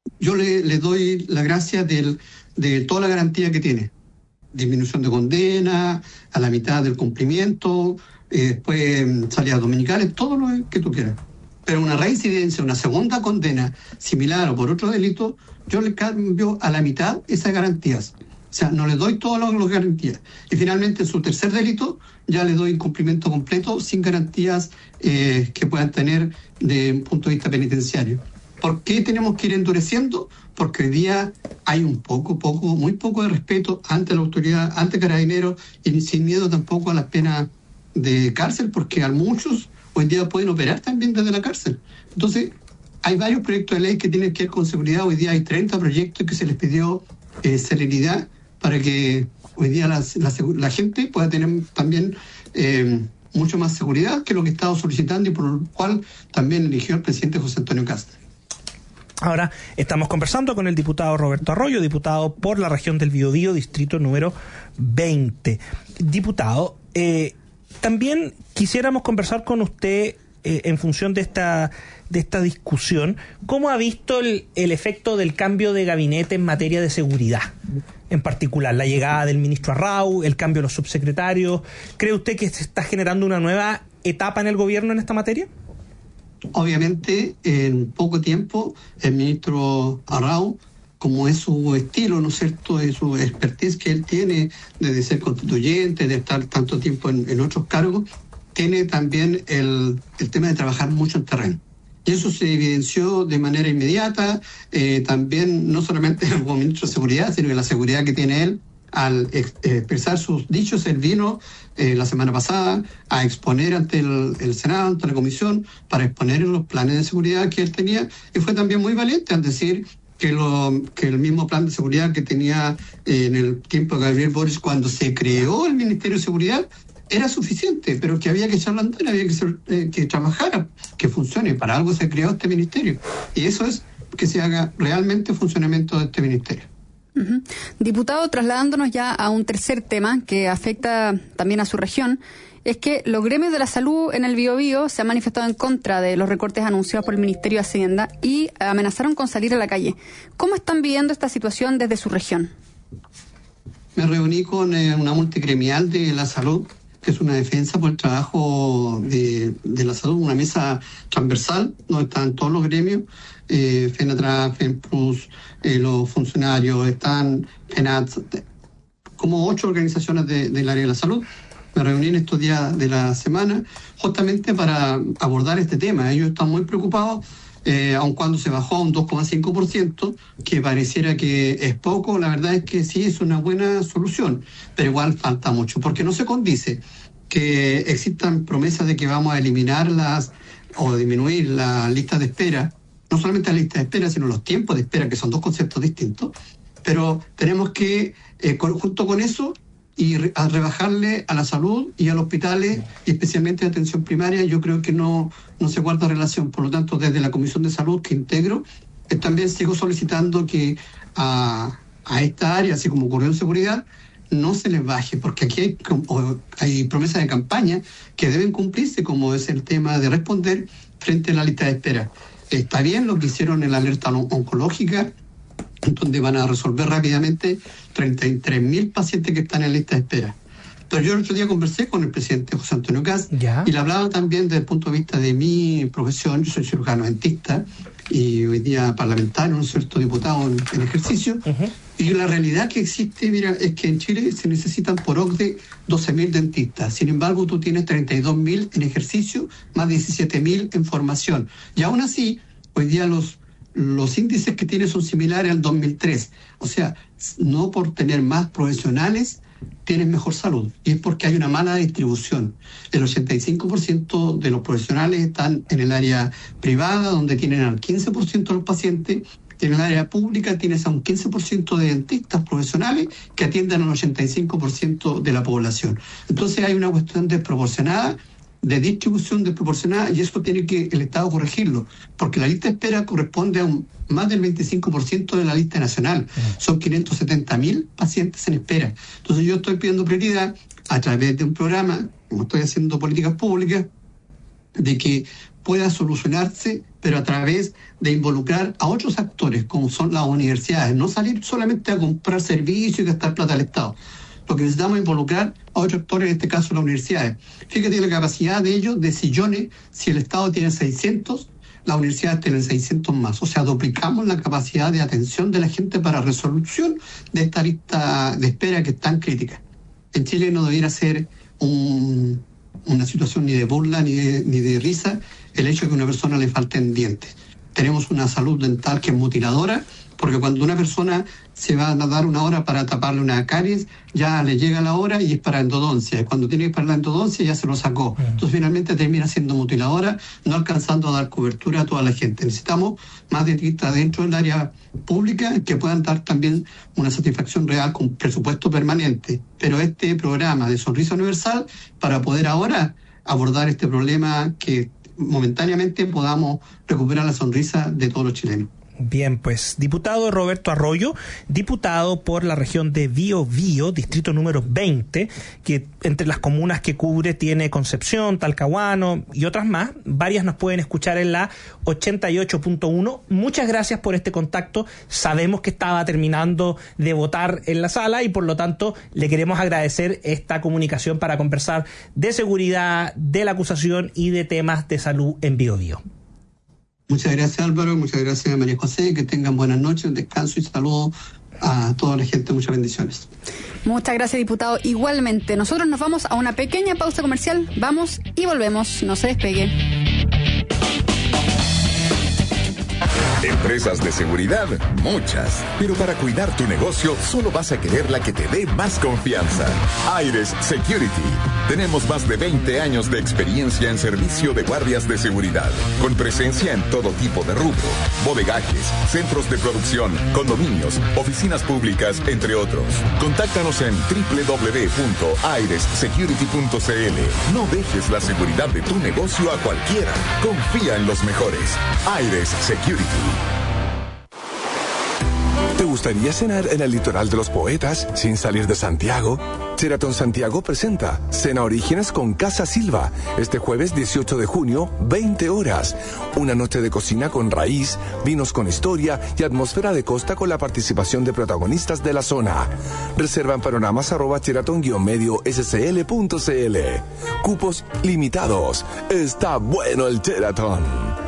yo le doy la gracia de toda la garantía que tiene. Disminución de condena, a la mitad del cumplimiento, después salidas dominicales, todo lo que tú quieras. Pero una reincidencia, una segunda condena similar o por otro delito, yo le cambio a la mitad esas garantías. O sea, no le doy todas las garantías. Y finalmente, en su tercer delito, ya le doy incumplimiento completo sin garantías que puedan tener desde un punto de vista penitenciario. ¿Por qué tenemos que ir endureciendo? Porque hoy día hay muy poco de respeto ante la autoridad, ante Carabineros, y sin miedo tampoco a las penas de cárcel, porque a muchos hoy día pueden operar también desde la cárcel. Entonces, hay varios proyectos de ley que tienen que ver con seguridad. Hoy día hay 30 proyectos que se les pidió serenidad para que hoy día la gente pueda tener también mucho más seguridad que lo que estaba solicitando y por lo cual también eligió el presidente José Antonio Kast.
Ahora estamos conversando con el diputado Roberto Arroyo, diputado por la región del Biobío, distrito número 20. Diputado, también quisiéramos conversar con usted en función de esta discusión, ¿cómo ha visto el efecto del cambio de gabinete en materia de seguridad? En particular, la llegada del ministro Arrau, el cambio de los subsecretarios. ¿Cree usted que se está generando una nueva etapa en el gobierno en esta materia?
Obviamente, en poco tiempo, el ministro Arrau, como es su estilo, ¿no es cierto?, es su expertise que él tiene desde ser constituyente, de estar tanto tiempo en otros cargos, tiene también el tema de trabajar mucho en terreno. Y eso se evidenció de manera inmediata, también no solamente como ministro de Seguridad, sino que la seguridad que tiene él al expresar sus dichos. Él vino la semana pasada a exponer ante el Senado, ante la Comisión, para exponer los planes de seguridad que él tenía, y fue también muy valiente al decir que el mismo plan de seguridad que tenía en el tiempo de Gabriel Boric cuando se creó el Ministerio de Seguridad era suficiente, pero que había que echarlo a andar, había que trabajar, que funcione. Para algo se creó este ministerio, y eso es que se haga realmente funcionamiento de este ministerio.
Uh-huh. Diputado, trasladándonos ya a un tercer tema que afecta también a su región, es que los gremios de la salud en el Biobío se han manifestado en contra de los recortes anunciados por el Ministerio de Hacienda y amenazaron con salir a la calle. ¿Cómo están viviendo esta situación desde su región?
Me reuní con una multigremial de la salud, que es una defensa por el trabajo de la salud, una mesa transversal donde están todos los gremios, FENATRA, FENPRUS, los funcionarios, están FENAT, como 8 organizaciones del área de la salud. Me reuní en estos días de la semana justamente para abordar este tema. Ellos están muy preocupados, aun cuando se bajó a un 2,5%, que pareciera que es poco. La verdad es que sí es una buena solución, pero igual falta mucho, porque no se condice que existan promesas de que vamos a eliminar o disminuir las listas de espera, no solamente las listas de espera, sino los tiempos de espera, que son dos conceptos distintos, pero tenemos que, junto con eso, y a rebajarle a la salud y a los hospitales, y especialmente a atención primaria. Yo creo que no se guarda relación. Por lo tanto, desde la Comisión de Salud que integro, también sigo solicitando que a esta área, así como ocurrió en seguridad, no se les baje, porque aquí hay promesas de campaña que deben cumplirse, como es el tema de responder frente a la lista de espera. Está bien lo que hicieron en la alerta oncológica, donde van a resolver rápidamente 33.000 pacientes que están en lista de espera. Pero yo el otro día conversé con el presidente José Antonio Kast y le hablaba también desde el punto de vista de mi profesión. Yo soy cirujano dentista y hoy día parlamentario, un cierto diputado en ejercicio. Uh-huh. Y la realidad que existe, mira, es que en Chile se necesitan por OCDE 12.000 dentistas. Sin embargo, tú tienes 32.000 en ejercicio, más 17.000 en formación. Y aún así, hoy día los índices que tiene son similares al 2003. O sea, no por tener más profesionales tienes mejor salud. Y es porque hay una mala distribución. El 85% de los profesionales están en el área privada, donde tienen al 15% de los pacientes. En el área pública tienes a un 15% de dentistas profesionales que atienden al 85% de la población. Entonces hay una cuestión desproporcionada, de distribución desproporcionada, y eso tiene que el Estado corregirlo, porque la lista de espera corresponde a más del 25% de la lista nacional. Son 570.000 pacientes en espera. Entonces yo estoy pidiendo prioridad a través de un programa, como estoy haciendo políticas públicas, de que pueda solucionarse, pero a través de involucrar a otros actores, como son las universidades, no salir solamente a comprar servicios y gastar plata al Estado. Lo que necesitamos es involucrar a otros actores, en este caso las universidades. Fíjate la capacidad de ellos, de sillones, si el Estado tiene 600, las universidades tienen 600 más. O sea, duplicamos la capacidad de atención de la gente para resolución de esta lista de espera que es tan crítica. En Chile no debiera ser una situación ni de burla ni de risa el hecho de que a una persona le falten dientes. Tenemos una salud dental que es mutiladora, porque cuando una persona se va a dar una hora para taparle una caries, ya le llega la hora y es para endodoncia. Y cuando tiene que para la endodoncia ya se lo sacó. Entonces finalmente termina siendo mutiladora, no alcanzando a dar cobertura a toda la gente. Necesitamos más dentistas dentro del área pública que puedan dar también una satisfacción real con presupuesto permanente. Pero este programa de Sonrisa Universal, para poder ahora abordar este problema, que momentáneamente podamos recuperar la sonrisa de todos los chilenos.
Bien, pues, diputado Roberto Arroyo, diputado por la región de Biobío, distrito número 20, que entre las comunas que cubre tiene Concepción, Talcahuano y otras más. Varias nos pueden escuchar en la 88.1. Muchas gracias por este contacto. Sabemos que estaba terminando de votar en la sala y por lo tanto le queremos agradecer esta comunicación para conversar de seguridad, de la acusación y de temas de salud en Biobío.
Muchas gracias, Álvaro, muchas gracias, María José, que tengan buenas noches, descanso y saludos a toda la gente, muchas bendiciones.
Muchas gracias, diputado. Igualmente, nosotros nos vamos a una pequeña pausa comercial, vamos y volvemos, no se despegue.
Empresas de seguridad, muchas. Pero para cuidar tu negocio, solo vas a querer la que te dé más confianza. Aires Security. Tenemos más de 20 años de experiencia en servicio de guardias de seguridad, con presencia en todo tipo de rubro, bodegajes, centros de producción, condominios, oficinas públicas, entre otros. Contáctanos en www.airessecurity.cl. No dejes la seguridad de tu negocio a cualquiera. Confía en los mejores. Aires Security.
¿Te gustaría cenar en el litoral de los poetas sin salir de Santiago? Sheraton Santiago presenta Cena Orígenes con Casa Silva este jueves 18 de junio, 20 horas. Una noche de cocina con raíz, vinos con historia y atmósfera de costa con la participación de protagonistas de la zona. Reserva en panoramas@sheraton-medio-scl.cl. Cupos limitados. Está bueno el Sheraton.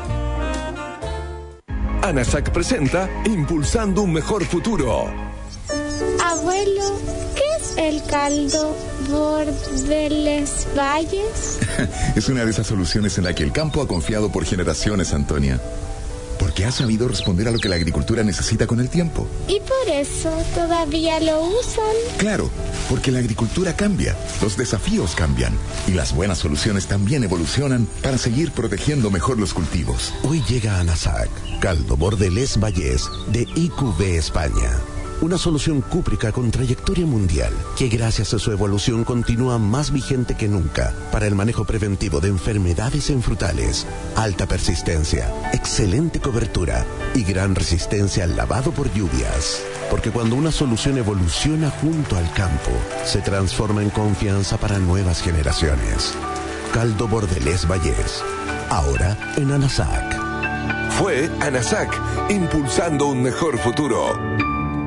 ANASAC presenta Impulsando un Mejor Futuro.
Abuelo, ¿qué es el caldo Bordeles Valles?
Es una de esas soluciones en la que el campo ha confiado por generaciones, Antonia. Porque ha sabido responder a lo que la agricultura necesita con el tiempo.
¿Y por eso todavía lo usan?
Claro, porque la agricultura cambia, los desafíos cambian y las buenas soluciones también evolucionan para seguir protegiendo mejor los cultivos.
Hoy llega a ANASAC, caldo Bordelés Vallés de IQV España. Una solución cúprica con trayectoria mundial que gracias a su evolución continúa más vigente que nunca para el manejo preventivo de enfermedades en frutales, alta persistencia, excelente cobertura y gran resistencia al lavado por lluvias. Porque cuando una solución evoluciona junto al campo, se transforma en confianza para nuevas generaciones. Caldo Bordelés Vallés, ahora en ANASAC.
Fue ANASAC, impulsando un mejor futuro.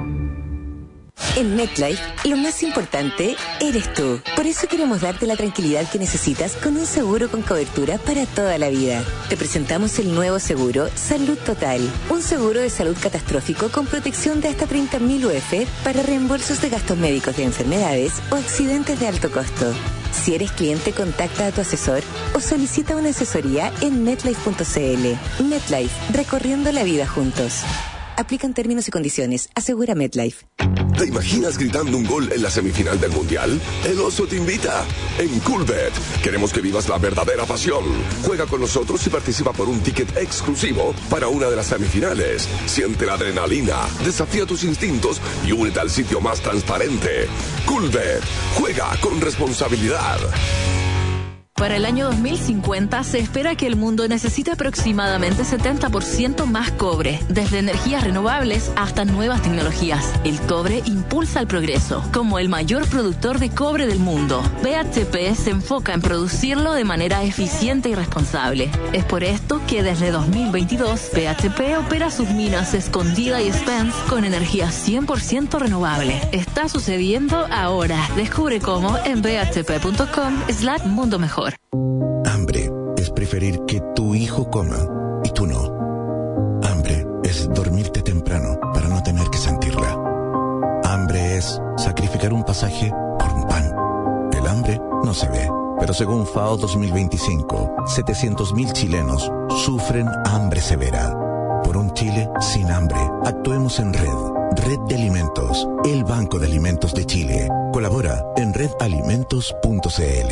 En MetLife, lo más importante eres tú. Por eso queremos darte la tranquilidad que necesitas con un seguro con cobertura para toda la vida. Te presentamos el nuevo seguro Salud Total. Un seguro de salud catastrófico con protección de hasta 30.000 UF para reembolsos de gastos médicos de enfermedades o accidentes de alto costo. Si eres cliente, contacta a tu asesor o solicita una asesoría en MetLife.cl. MetLife, recorriendo la vida juntos. Aplican términos y condiciones. Asegura MetLife.
¿Te imaginas gritando un gol en la semifinal del Mundial? El Oso te invita. En Coolbet queremos que vivas la verdadera pasión. Juega con nosotros y participa por un ticket exclusivo para una de las semifinales. Siente la adrenalina, desafía tus instintos y únete al sitio más transparente. Coolbet. Juega con responsabilidad.
Para el año 2050 se espera que el mundo necesite aproximadamente 70% más cobre, desde energías renovables hasta nuevas tecnologías. El cobre impulsa el progreso. Como el mayor productor de cobre del mundo, BHP se enfoca en producirlo de manera eficiente y responsable. Es por esto que desde 2022 BHP opera sus minas Escondida y Spence con energía 100% renovable. Está sucediendo ahora. Descubre cómo en bhp.com/mundo mejor.
Hambre es preferir que tu hijo coma y tú no. Hambre es dormirte temprano para no tener que sentirla. Hambre es sacrificar un pasaje por un pan. El hambre no se ve, pero según FAO 2025, 700.000 chilenos sufren hambre severa. Por un Chile sin hambre, actuemos en red. Red de Alimentos, el Banco de Alimentos de Chile. Colabora en redalimentos.cl.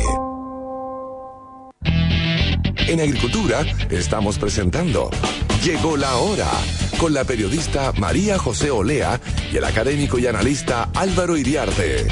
En Agricultura estamos presentando Llegó la Hora, con la periodista María José Olea y el académico y analista Álvaro Iriarte.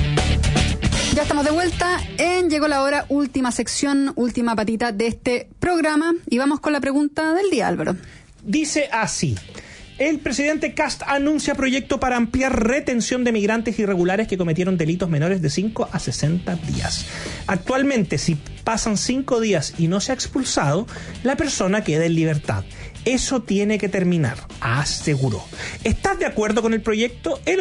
Ya estamos de vuelta en Llegó la Hora, última sección, última patita de este programa. Y vamos con la pregunta del día, Álvaro.
Dice así: el presidente Kast anuncia proyecto para ampliar retención de migrantes irregulares que cometieron delitos menores de 5 a 60 días. Actualmente, si pasan 5 días y no se ha expulsado, la persona queda en libertad. Eso tiene que terminar, aseguró. ¿Estás de acuerdo con el proyecto? El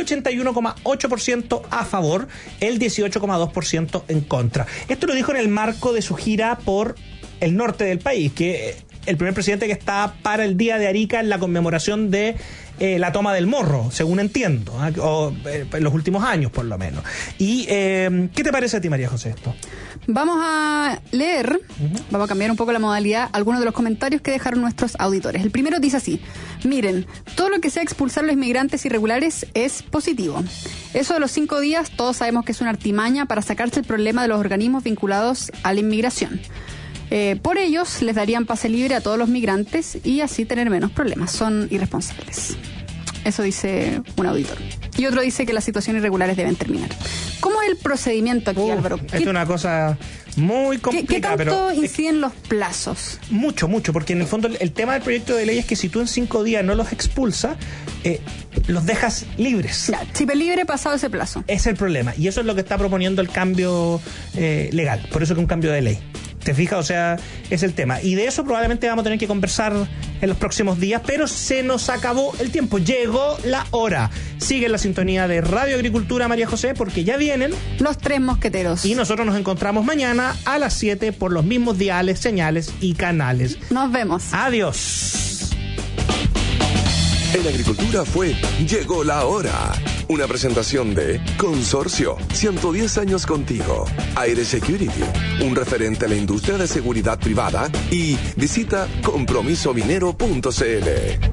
81,8% a favor, el 18,2% en contra. Esto lo dijo en el marco de su gira por el norte del país, que el primer presidente que está para el Día de Arica en la conmemoración de la toma del Morro, según entiendo, o en los últimos años por lo menos. ¿Y qué te parece a ti, María José, esto?
Vamos a leer, vamos a cambiar un poco la modalidad, algunos de los comentarios que dejaron nuestros auditores. El primero dice así: miren, todo lo que sea expulsar a los inmigrantes irregulares es positivo. Eso de los 5 días, todos sabemos que es una artimaña para sacarse el problema de los organismos vinculados a la inmigración. Por ellos les darían pase libre a todos los migrantes y así tener menos problemas. Son irresponsables. Eso dice un auditor. Y otro dice que las situaciones irregulares deben terminar. ¿Cómo es el procedimiento aquí, Álvaro?
Es una cosa muy complicada.
¿Qué tanto inciden los plazos?
Mucho, porque en el fondo el tema del proyecto de ley es que si tú en 5 días no los expulsas, los dejas libres.
Ya, chip libre pasado ese plazo.
Es el problema. Y eso es lo que está proponiendo el cambio legal. Por eso que es un cambio de ley. ¿Te fijas? O sea, es el tema. Y de eso probablemente vamos a tener que conversar en los próximos días, pero se nos acabó el tiempo. Llegó la hora. Sigue en la sintonía de Radio Agricultura, María José, porque ya vienen
los 3 mosqueteros.
Y nosotros nos encontramos mañana a las 7 por los mismos diales, señales y canales.
Nos vemos.
Adiós.
En Agricultura fue Llegó la Hora. Una presentación de Consorcio, 110 años contigo. Aire Security, un referente a la industria de seguridad privada. Y visita compromisominero.cl.